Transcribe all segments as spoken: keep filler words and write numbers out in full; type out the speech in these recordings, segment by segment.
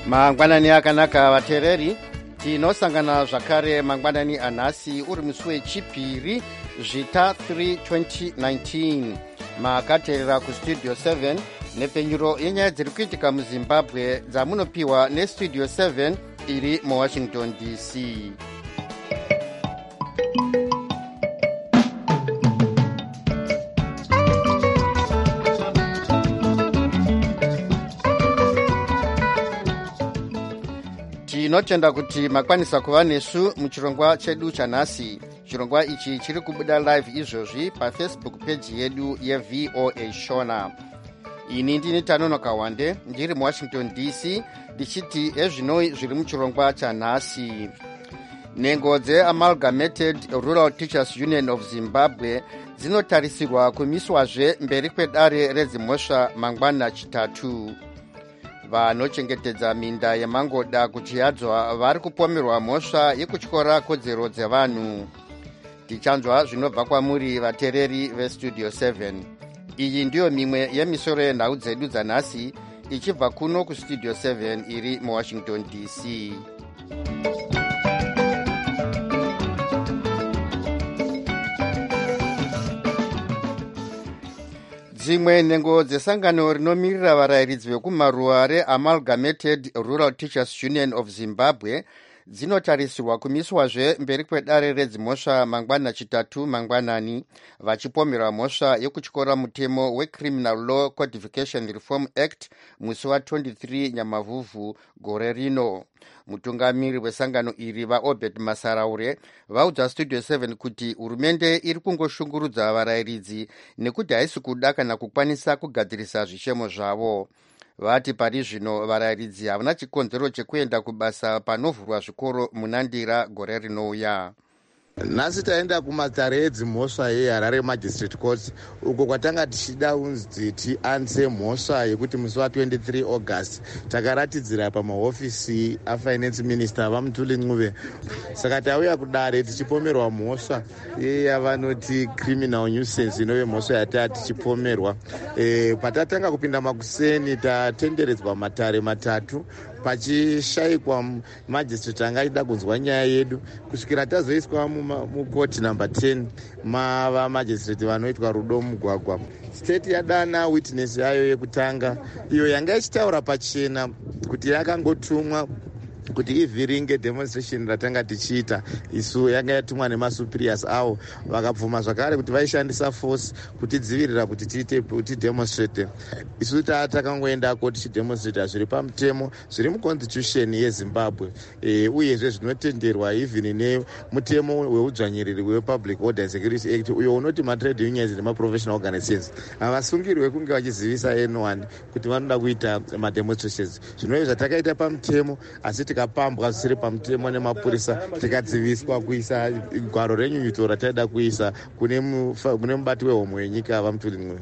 mangwanani akanaka vateereri, tinosangana zvakare mangwanani anhasi uri musi wechipiri zvita three twenty nineteen. makateerera kustudio seven nepfenyuro yenyaya dziri kuitika muzimbabwe dzamunopiwa nestudio seven iri muwashington D C. tinotenda kuti makwanisa kuva nesu muchirongwa chedu chanhasi. chirongwa ichi chiri kubuda live izvozvi pafacebook page yedu yeV O A Shona. ini ndini Tanonoka Wande ndiri muwashington D C ndichiti ezvinoi zviri muchirongwa chanhasi. nhengo dzeamalgamated Rural Teachers Union of Zimbabwe dzinotarisirwa kumiswazve mberi kwedare redzimhosva mangwana chitatu. vanochengetedza minda yemangoda kuchiyadzwa vari kupomerwa mhosva yekutyora kodzero dzevanhu. tichanzwa zvinobva kwamuri vateereri vestudio seven. iyi ndiyo mimwe yemisoro yenhau dzedu dzanhasi ichibva kuno kustudio seven iri muwashington D C. dzimwe nhengo dzesangano rinomirira varayiridzi vekumaruwa reamalgamated Rural Teachers Union of Zimbabwe dzinotarisirwa kumiswazve mberi kwedare redzimhosva mangwana chitatu mangwanani vachipomerwa mhosva yekutyora mutemo weCriminal Law Codification Reform Act musi wa23 nyamavhuvhu gore rino. mutungamiri wesangano iri vaobert masaraure vaudza studio seven kuti hurumende iri kungoshungurudza varayiridzi nekuti haisi kuda kana kukwanisa kugadzirisa zvishemo zvavo. vati pari zvino varayiridzi havana chikonzero chekuenda kubasa panovhurwa zvikoro munandira gore rinouya. nhasi taenda kumatare edzimhosva yeharare magistrate court uko kwatanga tichida unzi tianze mhosva yekuti musi wa23 august takaratidzira pamahofisi afinance minister vamutuli ncube. saka tauya kudare tichipomerwa mhosva yavanoti criminal nuisance inove mhosva yataa tichipomerwa. e, patatanga kupinda makuseni tatenderedzwa matare matatu pachishayikwa magistrate angaida kunzwa nyaya yedu kusvikira tazoiswa mukoti number ten mava magistrate vanoitwa rudo mugwagwa. state yadana witness yayo yekutanga iyo yanga ichitaura pachena kuti yakangotumwa kuti ivhiringe demonstration ratanga tichiita isu yanga yatumwa nemasuperiors avo vakabvuma zvakare kuti vaishandisa force kutidzivirira kuti tiite kuti demonstrate. isu takangoendako tichidemonstrata zviri pamutemo zviri muconstitution yezimbabwe e, uyezve zvinotenderwa even nemutemo weudzvanyiriri wepublic order and security act uyo unoti matrade unions nemaprofessional organizations havasungirwe kunge vachizivisa anyone kuti vanoda kuita mademonstrations. zvinove zvatakaita pamutemo asi tikapambwa zvisiri pamutemo nemapurisa tikadziviswa kuisa gwaro renyunyuto rataida kuisa kune mubati wehomwe yenyika vamutuli mwe.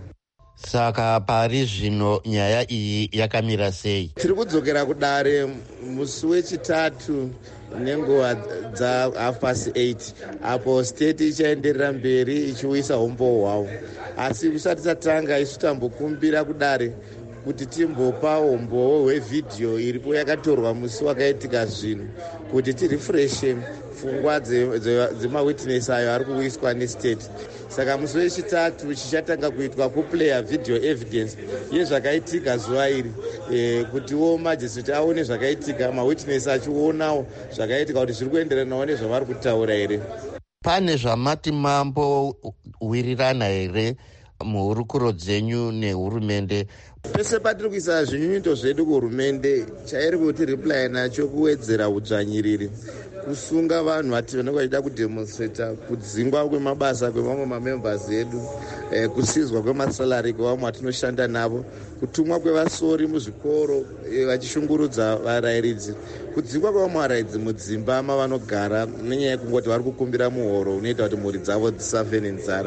saka pari zvino nyaya iyi yakamira sei? tiri kudzokera kudare musi wechitatu nenguva dza half past eight apo state ichaenderera mberi ichiuyisa umbo hwavo. asi kusati tatanga isu tambokumbira kudare kuti timbopa umbowo hwevhidhiyo iripo yakatorwa musi wakaitika zvinhu kuti tirefreshe pfungwa dzemawitness ayo ari kuuyiswa nestate. saka musi wechitatu chichatanga kuitwa kuplayer video evidence yezvakaitika zuva iri e, kutiwo magistrate aone zvakaitika, mawitness achionawo zvakaitika kuti zviri kuenderanawo nezvavari kutaura here. pane zvamati mambowirirana here muhurukuro dzenyu nehurumende? pese patiri kuisa zvinyunyuto zvedu kuhurumende chairi kuti reply nacho kuwedzera udzvanyiriri, kusunga vanhu vati vanenge vachida kudemonstrata, kudzingwa kwemabasa kwemamwe mamembers edu, eh, kusizwa kwemasalari kwevamwe vatinoshanda navo, kutumwa kwevasori muzvikoro eh, vachishungurudza varayiridzi, kudzingwa kwevamwe varayiridzi mudzimba mavanogara nenyaya yekungoti vari kukumbira muhoro unoita kuti mhuri dzavo dzisafe nenzara.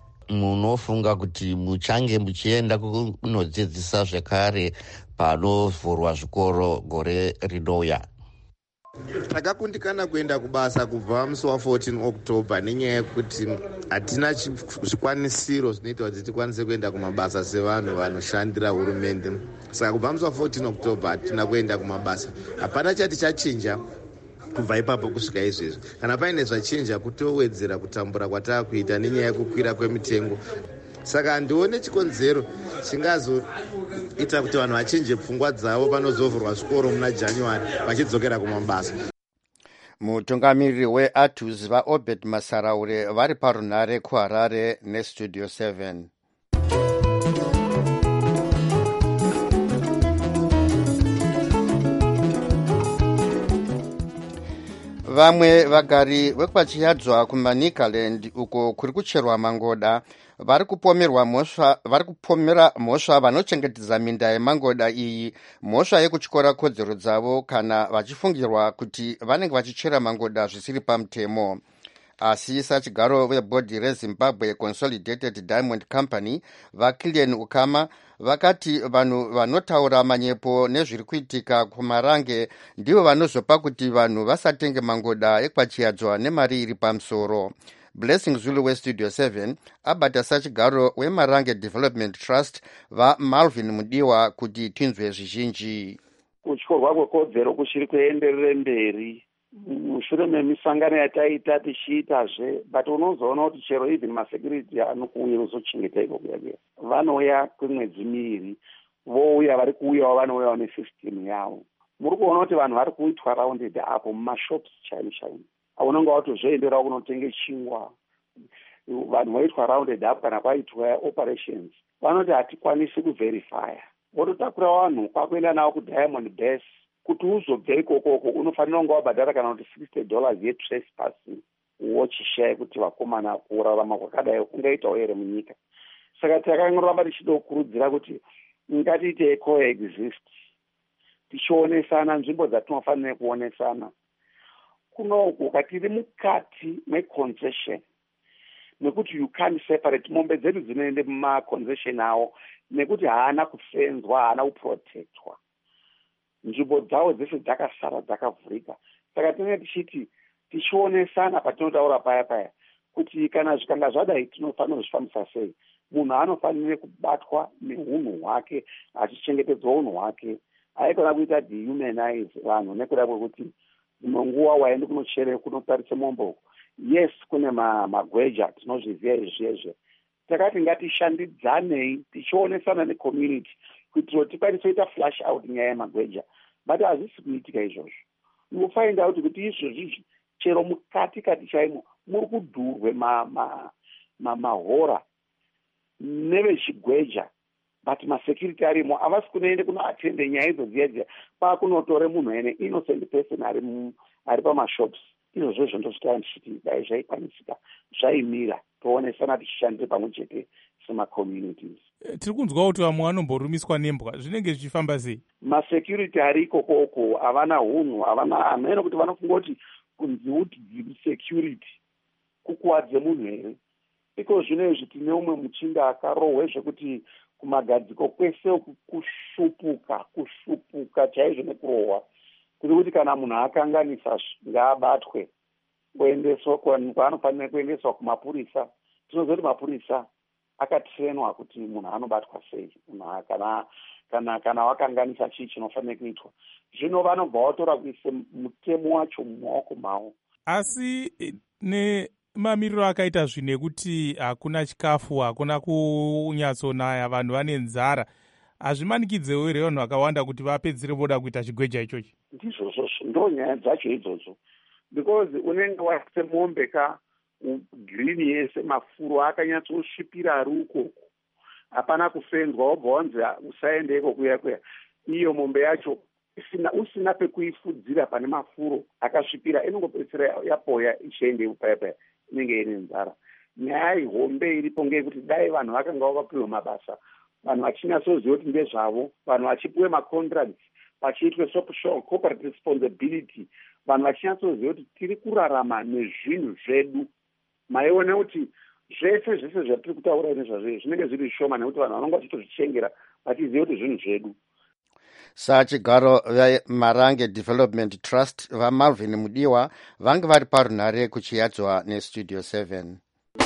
munofunga kuti muchange muchienda kunodzidzisa zvekare panovhurwa zvikoro gore rinouya? takakundikana kuenda kubasa kubva musi wa14 October nenyaya yekuti hatina zvikwanisiro zvinoita kuti tikwanise kuenda kumabasa sevanhu vanoshandira hurumende. Saka kubva musi wa14 October hatina kuenda kumabasa. Hapana chati chachinja kubva ipapo kusvika izvezvi. Kana paine zvachinja kutowedzera kutambura kwataakuita nenyaya yekukwira kwemitengo. Saka handione chikonzero chingazoita kuti vanhu vachinje pfungwa dzavo panozovhurwa zvikoro muna January vachidzokera kumabasa. Mutungamiriri weATUS vaObed Masaraure vari parunhare kuHarare neStudio seven. Vamwe vagari vekwaChiyadzwa kuManicaland uko kuri kucherwa mangoda vari kupomerwa mhosva vari kupomera mhosva vanochengetedza minda yemangoda iyi mhosva yekutyora kodzero dzavo kana vachifungirwa kuti vanenge vachichera mangoda zvisiri pamutemo. Asi sachigaro vebhodhi reZimbabwe Consolidated Diamond Company vaKillian Ukama vakati vanhu vanotaura manyepo nezviri kuitika kuMarange ndivo vanozopa kuti vanhu vasatenge mangoda ekwaChiyadzwa nemari iri pamusoro. Blessing Zulu weStudio seven abata sachigaro weMarange Development Trust vaMalvin Mudiwa kuti tinzwe zvizhinji. Kutyorwa kwekodzero kuchiri kuenderere mberi mushure memisangano yataita tichiitazve, but unozoona kuti chero even masecurity anokuuya kuzochengetwa iko kuya vanouya kwemwedzi miiri, vouya vari kuuyawo vanouyawo nesystem yavo. Muri kuona kuti vanhu vari kuitwa rounded apo mumashops chaimo chaimo, unonge watozvoenderawo kunotenge chingwa. Vanhu voitwa rounded up kana kwaitwa operations, vanoti hatikwanisi kuverifya, vototakura vanhu kwakuenda navo kuDiamond Base kuti uzobve ikokoko unofanira kunge wabhadhara kana kuti sixty dollars yetrespassing wochishaya kuti vakomana kurarama kwakadai ungaitawo here munyika. Saka takangoramba tichidokurudzira kuti ngatiite coexist, tichionesana nzvimbo dzatinofanira kuonesana. Kunoku katiri mukati meconcession nekuti you can't separate mombe dzedu dzinoende mumaconcession awo nekuti haana kufenzwa, haana kuprotectwa, nzvimbo dzavo dzese dzakasara dzakavhurika. Saka tinenge tichiti tichionesana patinotaura paya paya kuti kana zvikanga zvadai tinofanira kuzvifambisa sei. Munhu anofanire kubatwa neunhu hwake, achichengetedzwa unhu hwake, haikona kuita dehumanize vanhu nekuda kwekuti imwe nguva waende kunochere kunotarise mombo. Yes, kune magweja tinozviziva izvezve. Takati ngatishandidzanei tichionesana necommunity kuitira kuti tikwanise kuita flash out nyaya yemagweja, but hazvisi kuitika izvozvo. Unofainda kuti kuti izvozvi chero mukati kati chaimo muri kudhurwe mahora ma, ma, nevechigweja, but masecurity arimo havasi kunoende kunoatende nyaya idzodziya kwakunotore munhu ene innocent person ari ari pamashops. Izvozvo zvondosvika ndichiti dai zvaikwanisika zvaimira toonesana tichishandire pamwe chete semacommunities. Tiri kunzwa kuti vamwe vanomborumiswa nembwa, zvinenge zvichifamba sei? Masecurity ari ikokoko havana hunhu, havana hamene kuti vanofunga kuti kunzi kuti security kukuwadze munhu here. Iko zvino izvi tine umwe muchinda akarohwe zvekuti kumagadziko kwese kushupuka kushupuka chaizvo nekurohwa, kuti kuti kana munhu akanganisa ngaabatwe kuendeswa kwaanofanira kuendeswa kumapurisa. Tinoziva kuti mapurisa akatrenwa kuti munhu anobatwa sei kana kana kana wakanganisa chii chinofanira kuitwa. Zvino vanobva vatora kuise mutemo wacho mumaoko mavo. Asi nemamiriro akaita zvine kuti hakuna chikafu, hakuna kunyatsonaya, vanhu vane nzara, hazvimanikidzewo here vanhu vakawanda kuti vapedzere voda kuita chigweja ichochi? Ndizvozvo ndo nyaya dzacho idzodzo, because unenge waise mombe ka girini yese, mafuro akanyatsosvipira ari ukoko, hapana kufenzwa, wobva wanzi usaende iko kuya kuya. Iyo mombe yacho usina, usina pekuifudzira pane mafuro akasvipira, inongopedzisira yapoya ichiende paya paya, inenge ine nzara. Nyaya ihombe iripo ngeyekuti dai vanhu vakanga vakapiwa mabasa, vanhu vachinatsoziva kuti ndezvavo, vanhu vachipiwe macontracts, vachiitwe social corporate responsibility, vanhu vachinatsoziva kuti tiri kurarama nezvinhu zvedu. Maione kuti zvese zvese zvatiri kutaura nezvazvo zvinenge zviri shoma nekuti vanhu vanonga vachitozvichengera vachiziva kuti zvinhu zvedu. sachigaro vemarange development trust vamalvin mudiwa vange vari parunhare kuchiyadzwa nestudio seven.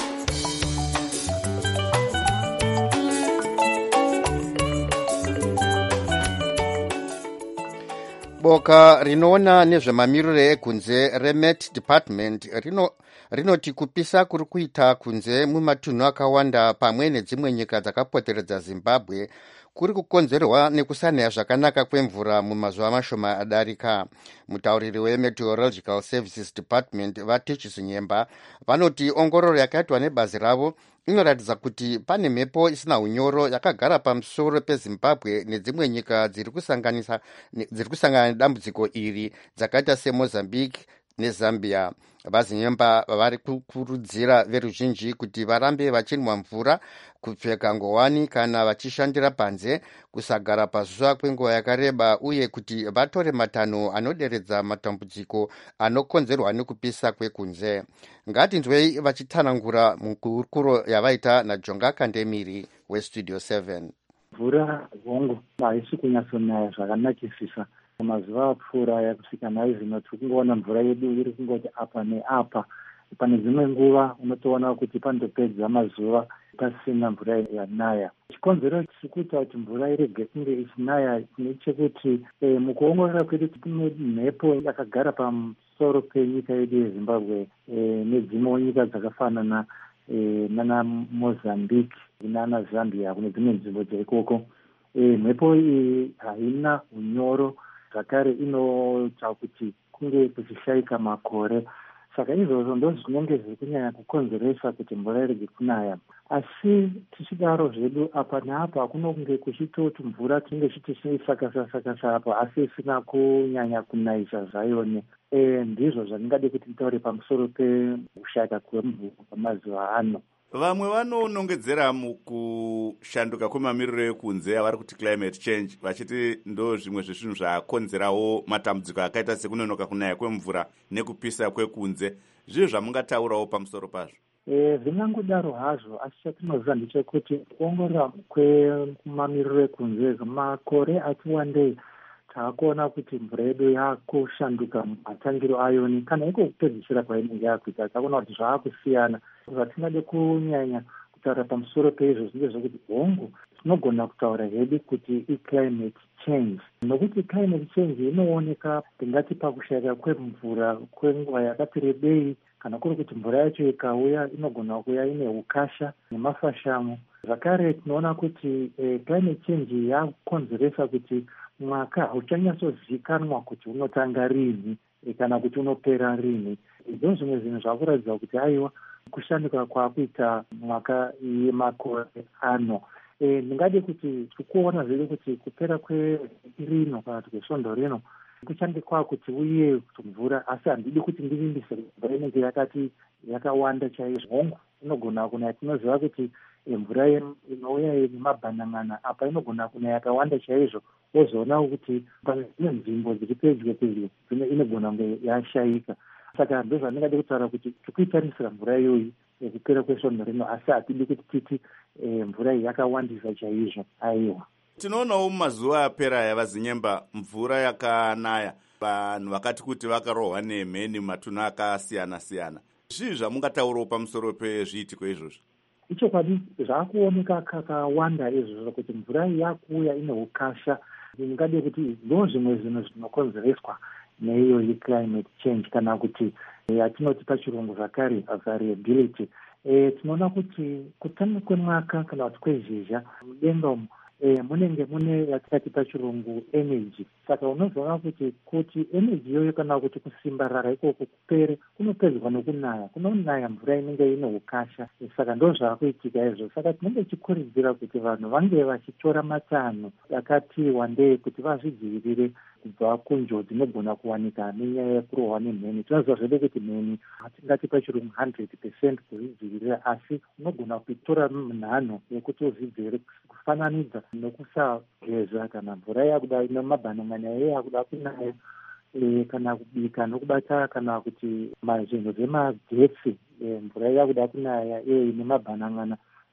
Boka rinoona nezvemamiriro ekunze remet department rino rinoti kupisa kuri kuita kunze mumatunhu akawanda pamwe nedzimwe nyika dzakapoteredza Zimbabwe kuri kukonzerwa nekusanaya zvakanaka kwemvura mumazuva mashoma adarika. Mutauriri wemeteorological services department Vatichis Nyemba vanoti ongororo yakaitwa nebazi ravo inoratidza kuti pane mhepo isina unyoro yakagara pamusoro peZimbabwe nedzimwe nyika dziri kusanganisa dziri kusangana nedambudziko iri dzakaita seMozambique neZambia. Vazinyemba vari kukurudzira veruzhinji kuti varambe vachinwa mvura, kupfeka ngowani kana vachishandira panze, kusagara pazuva kwenguva yakareba uye kuti vatore matanho anoderedza matambudziko anokonzerwa nekupisa kwekunze. Ngatinzwei vachitsanangura mukurukuro yavaita naJonga Kandemiri weStudio seven. Mvura hongu haisi kunyatsonaya zvakanakisisa. Mazuva apfuura yakusvika nayo zvino tiri kungoona mvura yedu iri kungoti apa neapa. Pane dzimwe nguva unotoona kuti panotopedza mazuva pasina mvura yanaya. Chikonzero chiri kuita kuti mvura irege kunge ichinaya nechekuti e, mukuongorora kwedu kune mhepo yakagara pamusoro penyika yedu yeZimbabwe e, nedzimwe nyika dzakafanana e, nana Mozambique nana Zambia kune dzimwe nzvimbo dzeikoko. E, mhepo iyi haina unyoro, zvakare inoita kuti kunge kuchishaika makore. Saka izvozvo ndo zvinenge zviri kunyanya kukonzeresa kuti mvura irege kunaya. Asi tichidaro zvedu apa neapa kunonge kuchitoti mvura tinenge chitisakasa-sakasa apa asi isina kunyanya kunayisa zvayone. E, ndizvo zvandingade kuti nditaure pamusoro pekushata kwemvura pamazuva ano. Vamwe vanonongedzera mukushanduka kwemamiriro ekunze avari kuti climate change vachiti ndo zvimwe zvezvinhu zvakonzerawo matambudziko akaita sekunonoka kunaya kwemvura nekupisa kwekunze. Zvizvo zvamungataurawo pamusoro pazvo? E, zvingangodaro hazvo, asi chatinoziva ndechekuti kuongorora kwemamiriro ekunze makore ati wandei taakuona kuti mvura yedu yakushanduka matangiro ayoni kana iko kupedzisira kwainenge yakuita. Taakuona kuti zvaakusiyana. Zvatingade kunyanya kutaura pamusoro peizvo zvinge zvokuti hongu tinogona kutaura hedu kuti i-climate change. Nokuti climate change inooneka tingati pakushayika kwemvura kwenguva yakati rebei, kana kuri kuti mvura yacho ikauya inogona kuuya ine ukasha nemafashamo. Zvakare tinoona kuti eh, climate change yakukonzeresa kuti mwaka hauchanyatsozikanwa kuti unotanga rini e, kana kuti unopera rini. Izvo zvimwe zvinhu zvakuratidza kuti aiwa kushanduka kwakuita mwaka yemakore ano. E, ndingade kuti tikuona zvedu kuti kupera kwerino kana kuti kwesvondo rino kuchange kwakuti uye kuti mvura, asi handidi kuti ndivimbise mvura inenge yakati yakawanda chaizvo. Hongu inogona kunaya, tinoziva kuti e, mvura inouya nemabhanan'ana apa inogona kunaya yakawanda chaizvo, wozoona kuti pane dzimwe nzvimbo dziri pedyo pedyo inogona kunge yashayika. Saka ndo zvandingade kutaura kuti tikuitarisira mvura iyoyi kupera kwesvondo rino, asi hatidi kuti titi e, mvura iyi yakawandisa chaizvo. Aiwa, tinoonawo mumazuva apera yavazinyemba mvura yakanaya, vanhu vakati kuti vakarohwa nemheni mumatunhu akasiyana-siyana. Zvii zvamungataurawo pamusoro pezviitiko izvozvo? ichokwadi zvaakuoneka kakawanda izvozvo kuti mvura iyi yakuuya ine ukasha. Ndingade kuti ndo zvimwe zvinhu zvinokonzereswa neiyo ye-climate change kana kuti yatinoti pachirungu zvakare variability. E, tinoona kuti kutanga kwemwaka kana kuti kwezhizha mudenga umu e, munenge mune yatikati pachirungu energy. Saka unozoona kuti kuti energy iyoyo kana kuti kusimbarara ikoko kupere kunopedzwa nokunaya, kunonaya mvura inenge ine ukasha. E, saka ndo zvaakuitika izvo. Saka tinenge tichikurudzira kuti vanhu vange vachitora matanho akati wandei kuti vazvidzivirire kubva kunjodzi dzinogona kuwanika nenyaya yekurohwa nemheni. Tinoziva zvedu kuti mheni hatingati pachirungu hundred percent kuzvidzivirira, asi unogona kutora nhanho yekuti uzvidzivirire kufananidza nekusageza kana mvura yakuda ine mabhanan'ana iye yakuda kunaya e, kana kubika nokubata kana kuti mazvinhu zvemagetsi e, mvura yakuda kunaya iye ine mabhanan'ana.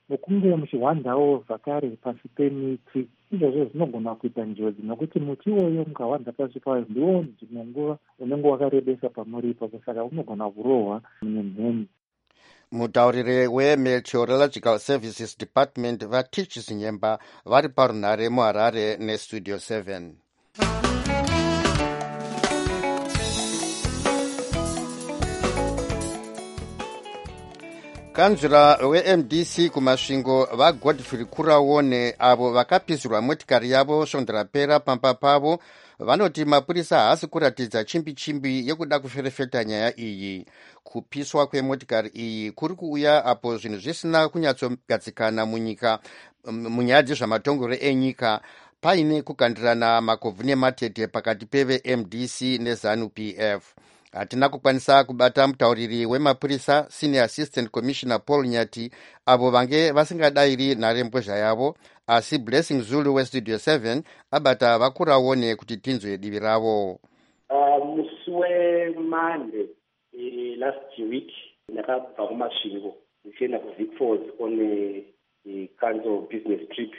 nokunge muchihwanzawo zvakare pasi pemiti, izvozvo zvinogona kuita njodzi nokuti muti iwoyo mukahwanza pasi payo ndiwo dzimwe nguva unenge wakarebesa pamuripo, saka unogona kurohwa nemheni. mutauriri wemeteorological services department vatichis nyemba vari parunhare muharare nestudio seven. kanzvira we-M D C kumasvingo vagodfrey Kuraone avo vakapisirwa motikari yavo svondo rapera pamba pavo vanoti mapurisa haasi kuratidza chimbi chimbi yekuda kuferefeta nyaya iyi. Kupiswa kwemotikari iyi kuri kuuya apo zvinhu zvisina kunyatsogadzikana munyika munyaya dzezvamatongero enyika paine kukandirana makobvu nematete pakati peve-M D C nezanu P F. Hatina kukwanisa kubata mutauriri wemapurisa Senior Assistant Commissioner Paul Nyati avo vange vasingadayiri nharembozha yavo, asi Blessing Zulu westudio seven abata vakuraone kuti tinzwe divi ravo. Uh, musi weMonday uh, last week ndakabva kumasvingo ndichienda kuVic Falls on a, a council business trip.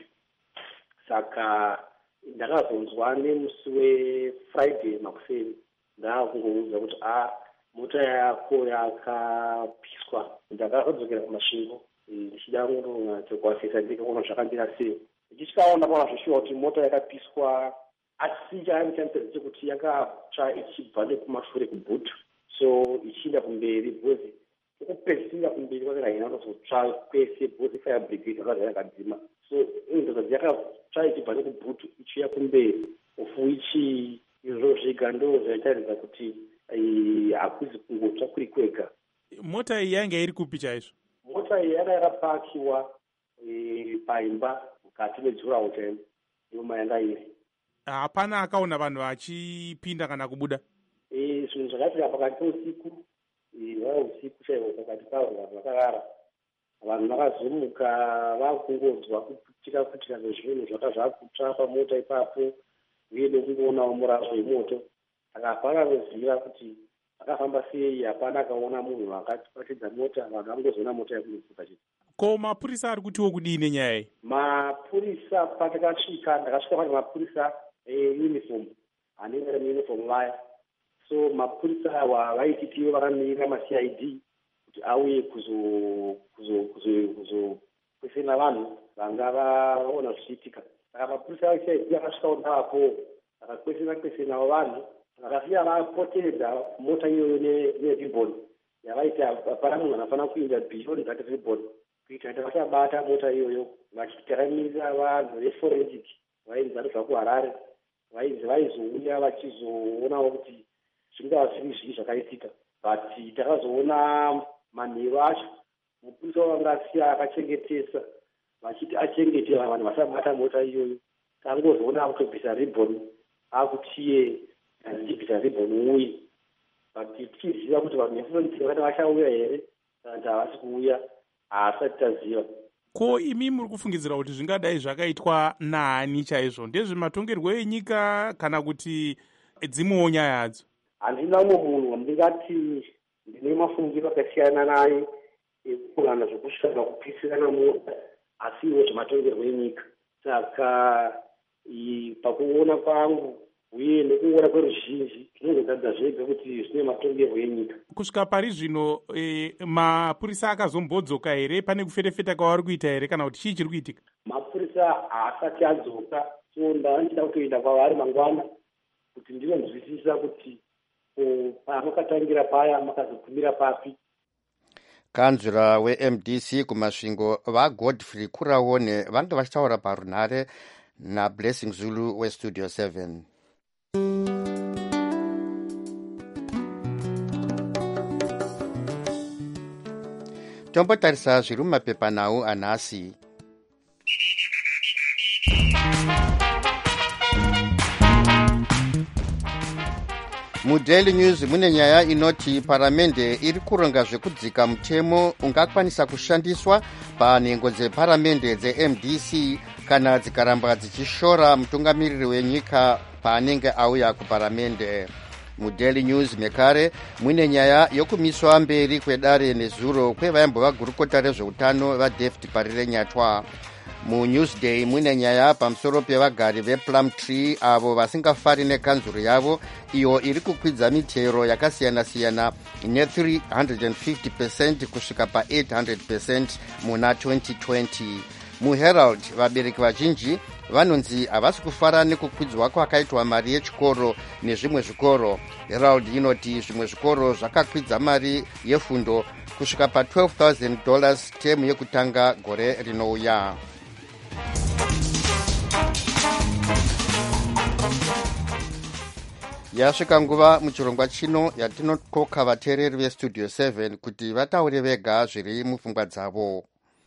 Saka ndakazonzwa nemusi weFriday makuseni ndakungouza kuti a mota yako yakapiswa. Ndakadzokera kumasvingo ndichida kunonatsokuasisa ndikaona zvakambira sei. Ndichikaona pana zvishuwa kuti mota yakapiswa, asi chaaichanisira chekuti yakatsva ichibva nekumashure kubhutu, so ichienda kumberi bhozi ukupedzisira kumberi kwake haina kuzotsva kwese bhozi fire brigade zvakazva yakadzima, so indoza yakatsva ichibva nekubhutu ichiuya kumberi ofu ichi izvo zvega ndo zvaitaridza kuti hakuzi kungotsva kuri kwega. Mota iyi yanga iri kupi chaizvo? Mota iyi yanga yakapakiwa paimba mukati mejurawo chaimo yoma yanga iri. Hapana akaona vanhu vachipinda kana kubuda? Zvinhu zvakaitika pakati peusiku, vava usiku chaihwo pakati pavo vanhu vakarara. Vanhu vakazomuka vakungodzwa kuputika putika zvezvinhu zvaka zvakutsva pamota ipapo uye nekungoonawo murazvo wemoto. Saka pakazoziva kuti akafamba sei, hapana akaona munhu akabatidza mota, vanhu vangozoona mota yakungopuka chete. Ko mapurisa ari kutiwo kudii nenyaya iyi? Mapurisa patakasvika ndakasvika pane mapurisa euniform anenge ari muuniform vaya, so mapurisa awa vaititiwo vakamirira ma-C I D kuti auye kuzokwesena vanhu vanga vaona zvichiitika. Saka mapurisa a-C I D akasvikawo ndavapo akakwesena kwesenawo vanhu vakasiya vapoteredza mota iyoyo neribhoni yavaiti hapana munhu anofanira kuinda beyond that ribhoni kuita kuti vasabata mota iyoyo. Vachitaramirira vanhu veforensic vainzi vari zvakuharare vainzi vaizouya vachizoonawo kuti zvingava zviri zvii zvakaitika, but takazoona manheru acho mupurisa wavanga asiya akachengetesa vachiti achengetera vanhu vasabata mota iyoyo. Tangozoona akutobvisa ribhoni akutiye achibvisa ribhoni uye, but tichiziva kuti vanhu veforensic vakati vachauya here kana kuti havasi kuuya haasati taziva. Ko imi muri kufungidzira kuti zvingadai zvakaitwa naani chaizvo? Ndezvematongerwo enyika kana kuti dzimwewo nyaya hadzo? Handina umwe munhu wandingati ndine mafungiro akasiyana naye ekuungana zvokusvika kupisirana mota, asi iwo zvematongerwo enyika. Saka pakuona kwangu uye nekuona kweruzhinji zvinozotadza zvega kuti zvine matongerwo enyika. Kusvika pari zvino e, mapurisa akazombodzoka here? Pane kuferefeta kwavari kuita here kana kuti chii chiri kuitika? Mapurisa haasati adzoka, so ndachida kutoenda kwavari mangwana kuti ndinonzwisisa kuti pamakatangira paya makazogumira papi. Kanzvira we-M D C kumasvingo vagodfrey Kuraone vanga vachitaura parunhare naBlessing Zulu westudio seven. Tombotarisa zviri mumapepanhau anhasi. MuDaily News mune nyaya inoti paramende iri kuronga zvekudzika mutemo ungakwanisa kushandiswa panhengo dzeparamende dze-M D C kana dzikaramba dzichishora mutungamiriri wenyika paanenge auya kuparamende. mudaily news mekare muine nyaya yokumiswa mberi kwedare nezuro kwevaimbova gurukota rezveutano vadavid parire nyatwa. Munewsday muine nyaya pamusoro pevagari veplumtree avo vasingafari nekanzuro yavo iyo iri kukwidza mitero yakasiyana-siyana ne three hundred fifty percent kusvika pa-eight hundred percent muna twenty twenty. Muherald vabereki vazhinji vanonzi havasi kufara nekukwidzwa kwakaitwa mari yechikoro nezvimwe zvikoro. Herald inoti zvimwe zvikoro zvakakwidza mari yefundo kusvika pa-twelve thousand dollars temu yekutanga gore rinouya. Yasvika nguva muchirongwa chino yatinokoka vateereri vestudio seven kuti vataure vega zviri mupfungwa dzavo.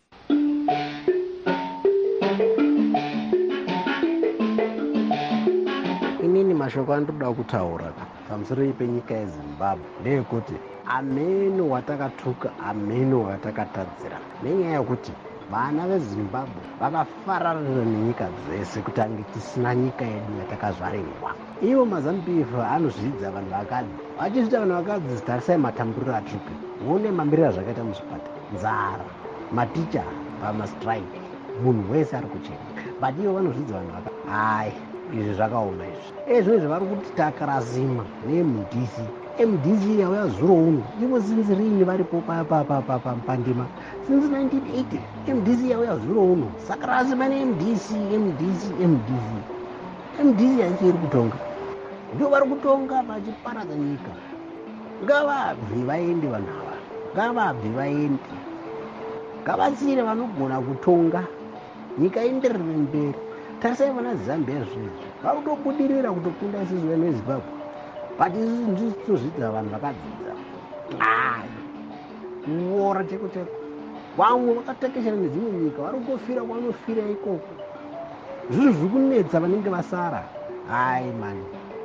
Inini mashoko andoda kutaura pamusoro penyika yeZimbabwe ndeyekuti ameno watakatuka, ameno watakatadzira, nenyaya yekuti vana veZimbabwe vakafararira nenyika dzese kuti ange tisina nyika yedu yatakazvarirwa. Ivo maZanuPF anozvidza vanhu vakadzi, vachizvita vanhu vakadzi tarisai matamburiro atripi, muone mamiriro zvakaita muzvipata, nzara, maticha pamastrike, munhu wese ari kuchena, but ivo vanozvidza vanhu vakadzi. Hai, izvi zvakaoma izvi. Ezvo izvo vari kuti takarasima neM D C. M D C yauya zuro uno, ivo sinzi rini varipo pandima. Since nineteen eighty, M D C yauya zuro uno. Saka rasima neM D C, M D C, M D C. M D C haichiri kutonga. Ndio vari kutonga vachiparadza nyika. Ngavabvi vaende vanhu ava. Ngavabvi vaende. Ngavatsire vanogona kutonga. Nyika ienderere mberi. Tarisai vana Zambia zvinezvi. Vari kutobudirira kutokunda isusu veneZimbabwe. But isusu tozvidza vanhu vakadzidza. Ai. Kuora cheko cheko. Vamwe vakatekeshera nedzimwe nyika vari kutofira kwavanofira ikoko. Zvinhu zviri kunetsa vanenge vasara. Hai mani.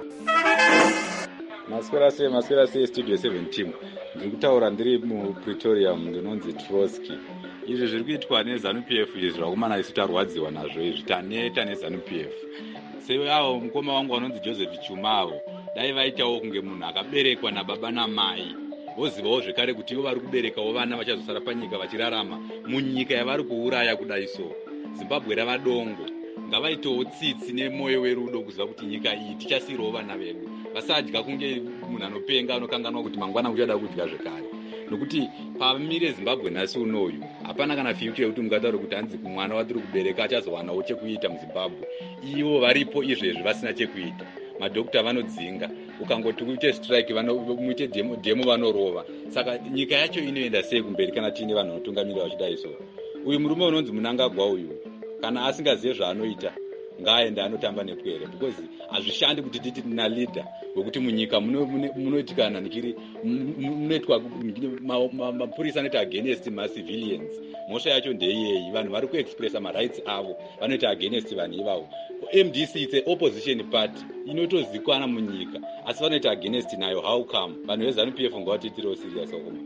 Maswera sei, maswera sei studio seven team. Ndiri kutaura ndiri muPretoria ndinonzi Trotsky. Izvi zviri kuitwa neZanuPF izvi zvakumana isu tarwadziwa nazvo izvi taneta neZanuPF. Seavo mukoma wangu vanonzi Joseph Chumavo dai vaitawo kunge munhu akaberekwa nababa namai vozivawo zvekare kuti ivo vari kuberekawo vana vachazosara panyika vachirarama munyika yavari kuuraya kudai so. Zimbabwe rava dongo, ngavaitewo tsitsi nemwoyo werudo kuziva kuti nyika iyi tichasirawo vana vedu, vasadya kunge munhu anopenga anokanganwa kuti mangwana uchada kudya zvekare. Nokuti pamire Zimbabwe nhasi unoyu hapana kana future yekuti mungataura kuti hanzi mwana watiri kubereka achazowanawo chekuita muZimbabwe. Ivo varipo izvezvi vasina chekuita. Madhokota vanodzinga, ukangoti uite strike muite demo, demo vanorova. Saka nyika yacho inoenda sei kumberi kana tiine vanhu vanotungamirira vachidai so. Uyu murume unonzi Mnangagwa uyu kana asingazive zvaanoita ngaaende anotamba nepwere, because hazvishandi kuti titi tina leader wekuti munyika munoitika nanikiri munoitwa mapurisa anoita against macivilians. Mhosva yacho ndeiyeyi, vanhu vari kuexpressa marights avo vanoita against vanhu ivavo. M D C it's an opposition party inotozikwana munyika asi vanoita against nayo. How come? Vanhu veZanuPF ngavatiitirewo serious okuma.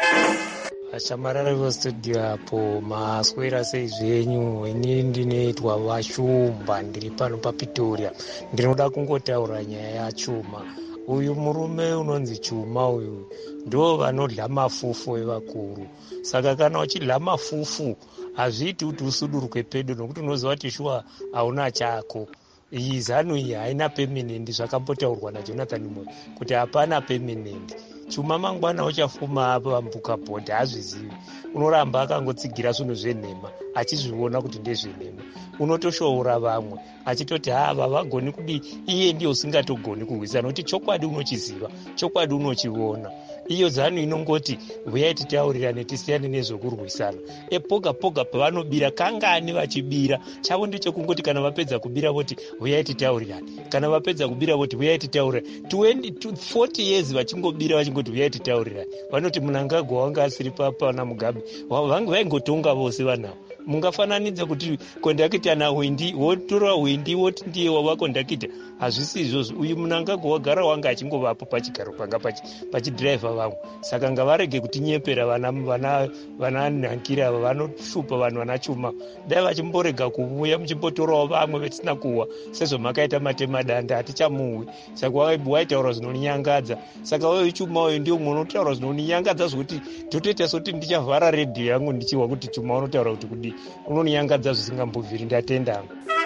Ashamarara vestudio apo maswera sei zvenyu. Ini ndinoitwa Vashumba, ndiri pano paPretoria. Ndinoda kungotaura nyaya yaChuma. Uyu murume unonzi Chuma uyu ndo vanodla mafufu evakuru. Saka kana uchidla mafufu hazviiti kuti usudurukwe pedo nokuti unoziva kuti shuwa hauna chako. Iyi zanu iyi haina permanent, zvakambotaurwa naJonathan Moyo kuti hapana permanent. Chuma mangwana uchafuma apa vambuka bhodha hazvizivi. Unoramba akangotsigira zvinhu zvenhema achizviona kuti ndezvenhema. Unotoshoora vamwe achitoti hava vagoni kudi, iye ndiye usingatogoni kurwisana nokuti chokwadi unochiziva, chokwadi unochiona. Iyo zanu inongoti uyai titaurirane tisiyane nezvokurwisana. Epoga poga pavanobira kangani vachibira, chavo ndechekungoti kana vapedza kubira voti uyai titaurirane. Kana vapedza kubira voti uyai titaurirane. twenty to forty years vachingobira vachingoti uyai titaurirane. Vanoti Mnangagwa wanga asiri papa na Mugabe vaingotonga vose vanavo. mungafananidza kuti kondakita nahwindi wotora hwindi woti ndiye wava kondakita. Hazvisi izvozvo. Uyu Mnangagwa wagara wanga achingovapo pachigaro panga pachidhiraivha vamwe. Saka ngavarege kutinyepera vana vana vananhankira ava vanoshupa vanhu vanachuma. Dai vachimborega kuuya muchimbotorawo vamwe vetisina kuwa sezvo makaita matemadanda hatichamuhwi. Saka waitaura zvinonyangadza. Saka wewe chuma uyu ndio munhu unotaura zvinonyangadza zvokuti totoita soti ndichavhara redhiyo yangu ndichihwa kuti chuma unotaura kuti kudi unonyangadza zvisingambobviri. Ndatenda.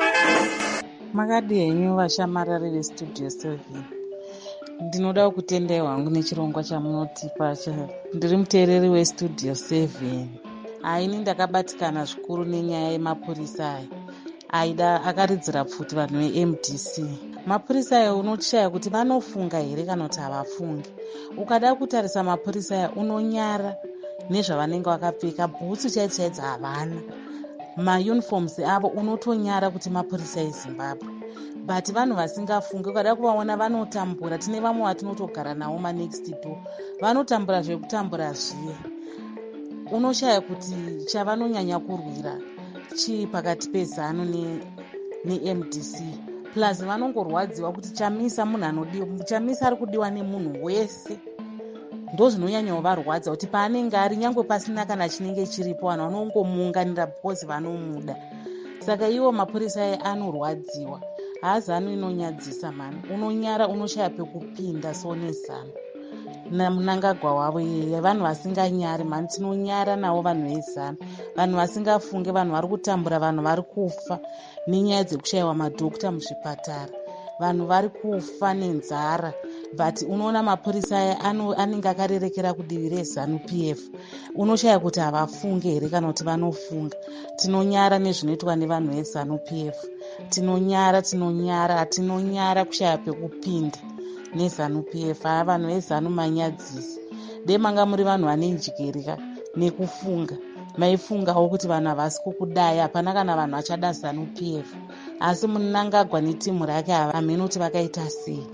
Makadi henyu vashamarari vestudio seven. Ndinoda kutendai hwangu nechirongwa chamunotipa. Ndiri muteereri westudio seven. Aini ndakabatikana zvikuru nenyaya yemapurisa aya aida akaridzira pfuti vanhu ve-M D C. Mapurisa aya unoshaya kuti vanofunga here kana kuti havafungi. Ukada kutarisa mapurisa aya unonyara nezvavanenge vakapfeka. Bhutsu chaidzi chaidzi havana. Mauniforms avo unotonyara kuti mapurisa eZimbabwe. But vanhu vasingafungi ukada kuvaona vanotambura. Tine vamwe vatinotogara navo manext door. Vanotambura zvekutambura zviye. Unoshaya kuti chavanonyanya kurwira chii pakati pezano ne-M D C. Plus vanongorwadziwa kuti chamisa munhu anodiwa. Chamisa ari kudiwa nemunhu wese. Ndo zvinonyanyawo varwadza kuti paanenge ari nyangwe pasina kana chinenge chiripo vanhu vanongomuunganira because vanomuda. Saka iwo mapurisa aya anorwadziwa. Haazano inonyadzisa mani. Unonyara unoshaya pekupinda so nezano. Namunangagwa wavo iye vanhu vasinganyari mani. Tinonyara navo vanhu vezano. Vanhu vasingafunge, vanhu vari kutambura, vanhu vari kufa nenyaya dzekushayiwa madhokota muzvipatara. Vanhu vari kufa nenzara. But unoona mapurisa aya anenge akarerekera kudivi rezanu P F. Unoshaya kuti havafunge here kana kuti vanofunga. Tinonyara nezvinoitwa nevanhu vezanu P F. Tinonyara, tinonyara, tinonyara kushaya pekupinda nezanu P F. Haa vanhu vezanu manyadzisi. Dei manga muri vanhu vane njikirika nekufunga. Maifungawo kuti vanhu havasi kukudai. Hapana kana vanhu vachada zanu P F. Asi Mnangagwa netimu rake hamene kuti vakaita sei.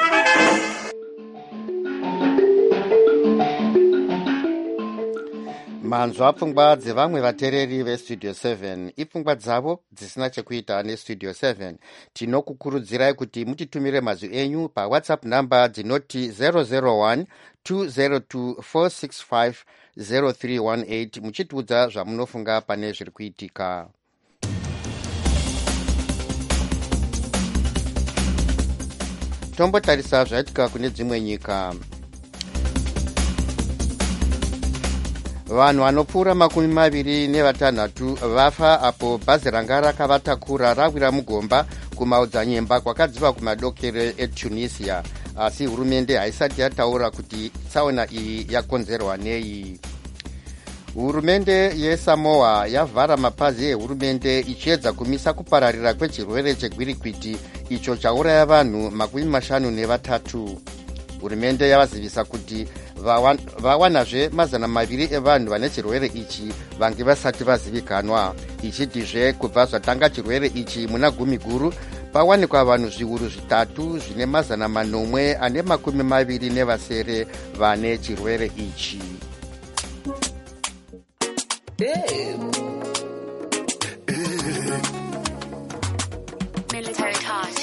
manzwa pfungwa dzevamwe vateereri vestudio seven ipfungwa dzavo dzisina chekuita nestudio seven. Tinokukurudzirai kuti mutitumire mazwi enyu pawhatsapp namba dzinoti zero zero one two zero two four six five zero three one eight muchitiudza zvamunofunga pane zviri kuitika. Tombotarisa zvaitika kune dzimwe nyika. Vanhu vanopfuura makumi maviri nevatanhatu vafa apo bhazi ranga rakavatakura rawira mugomba kumaodzanyemba kwakadziva kumadokere eTunisia, asi hurumende haisati yataura kuti tsaona iyi yakonzerwa nei. Hurumende yeSamoa yavhara mapazi ehurumende ichiedza kumisa kupararira kwechirwere chegwirikwiti icho chauraya vanhu makumi mashanu nevatatu. Hurumende yavazivisa kuti vawanazve mazana maviri evanhu vane chirwere ichi vange vasati vazivikanwa, ichitizve kubva zvatanga chirwere ichi muna gumi guru pawanikwa vanhu zviuru zvitatu zvine mazana manomwe ane makumi maviri nevasere vane chirwere ichi. Hey. Military touch.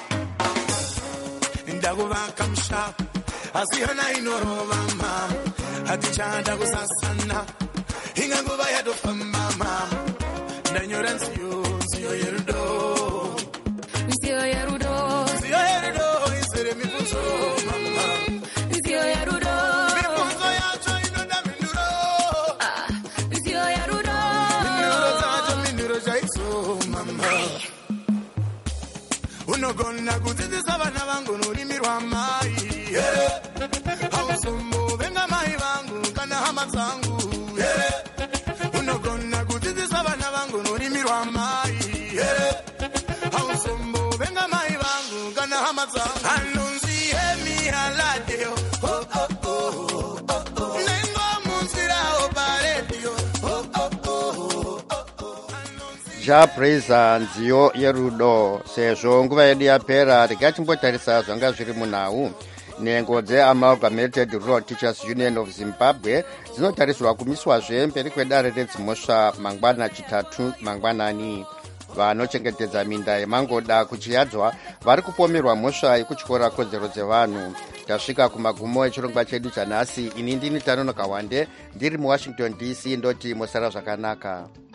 Ndakuvaka mushapu asiyana inorova mama hatichada kusasana inganguva yatofamba mama ndanyora nziyo nziyo yerudo nziyo yerudo nziyo yerudo isere mibvunzo mama nziyo yerudo mibvunzo yacho inoda minduro nziyo yerudo minduro dzacho minduro chaidzo mama unogona kudzidzisa vana vangu norimi rwamai hausombo venga mai vangu kana hama dzangu unogona kudzidzisa vana vangu norimi rwamai hausombo venga mai vangu kana hama dzangu anonzi hemi haladeo oh oh oh oh nengo munzirawo paredio oh oh oh ja praisa nziyo yerudo. Sezvo nguva yedu yapera, regai timbotarisa zvanga zviri munhau. nhengo dzeamalgamated rural teachers union of zimbabwe dzinotarisirwa kumiswazve mberi kwedare redzimhosva mangwana chitatu mangwanani. Vanochengetedza minda yemangoda kuchiyadzwa vari kupomerwa mhosva yekutyora kodzero dzevanhu. Tasvika kumagumo echirongwa chedu chanhasi. Ini ndini Tanonoka Wande ndiri muwashington D C ndoti musara zvakanaka.